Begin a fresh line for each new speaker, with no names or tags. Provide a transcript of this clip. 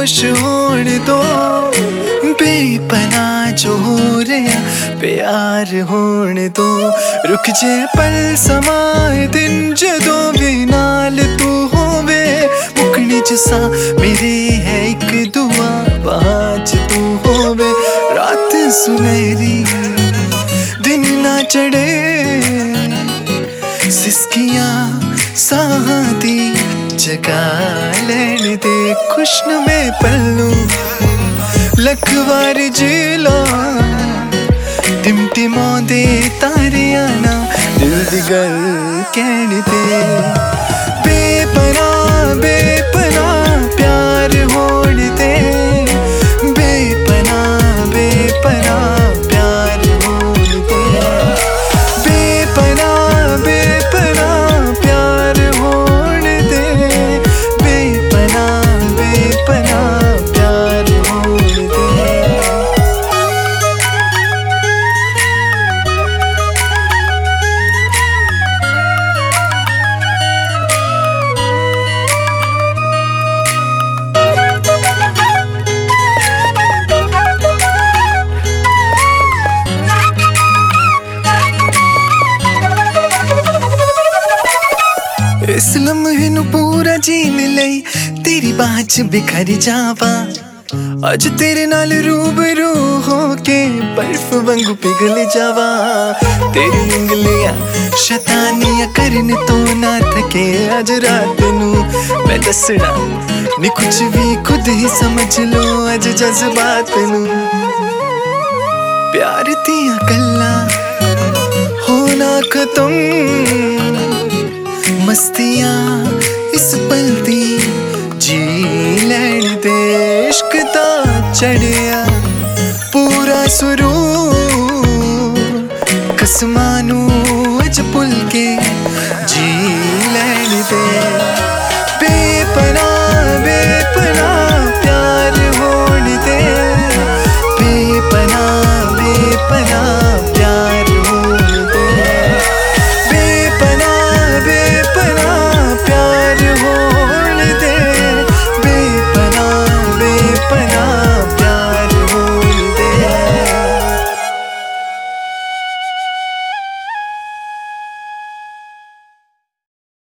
खामोश होने दो, बेपनाह जो हो रहा प्यार होने दो। रुक जे पल समाए दिन जदों भी नाल तू होवे, मुकनी च सा मेरे है एक दुआ बाज तू होवे। रात सुनहरी दिन ना चढ़े, सिसकियां साहां दी जगा लैण दे। खुशन में पल्लू लख वार जिला, टिमटिमांदे तारियां ना दिल दी गल कहण दे। बेपनाह बेपनाह प्यार होण दे, बेपनाह बेपनाह प्यार होण दे। बेपनाह बेपनाह प्यार होण दे, बेपनाह बेपनाह प्यार होण दे। इस लम्हे नू पूरा जीन लई तेरी बाह च बिखर जावा। अज तेरे नाल रूबरू होके बर्फ वांगू पिघल जावा। तेरी उंगलियां शैतानियां करन तो ना थके। अज रात नू मैं दसना नी कुछ भी खुद ही समझ लो। अज जज्बात नू प्यार दियां गल्लां होना खत्म, मस्तियां इस पल दी जी लैण दे। इश्क दा चढ़िया पूरा सुरूर, कसमां नू अज भुल के जी लैण दे।